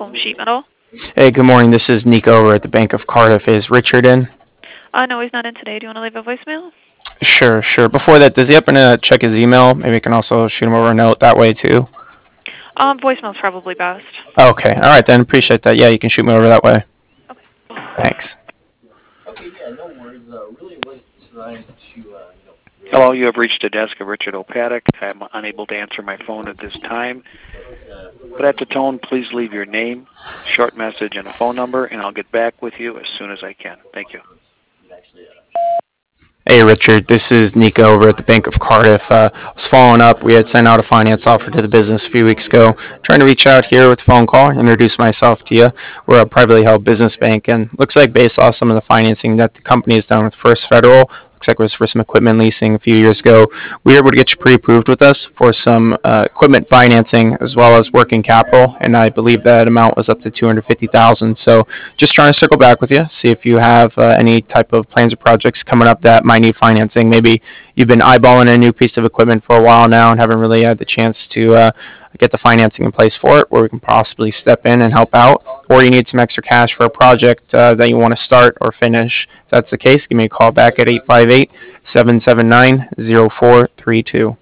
Home Sheet Metal. Hey, good morning. This is Nico over at the Bank of Cardiff. Is Richard in? No, he's not in today. Do you want to leave a voicemail? Sure, sure. Before that, does he happen to check his email? Maybe I can also shoot him over a note that way too. Voicemail's probably best. Okay, all right then. Appreciate that. Yeah, you can shoot me over that way. Okay. Thanks. Hello, you have reached the desk of Richard O'Paddock. I'm unable to answer my phone at this time. But at the tone, please leave your name, short message, and a phone number, and I'll get back with you as soon as I can. Thank you. Hey, Richard. This is Nico over at the Bank of Cardiff. I was following up. We had sent out a finance offer to the business a few weeks ago. Trying to reach out here with a phone call, introduce myself to you. We're a privately held business bank, and looks like based off some of the financing that the company has done with First Federal, looks like it was for some equipment leasing a few years ago. We were able to get you pre-approved with us for some equipment financing as well as working capital, and I believe that amount was up to 250,000. So just trying to circle back with you, see if you have any type of plans or projects coming up that might need financing. Maybe you've been eyeballing a new piece of equipment for a while now and haven't really had the chance to get the financing in place for it, where we can possibly step in and help out, or you need some extra cash for a project that you want to start or finish. If that's the case, give me a call back at 858 779 0432.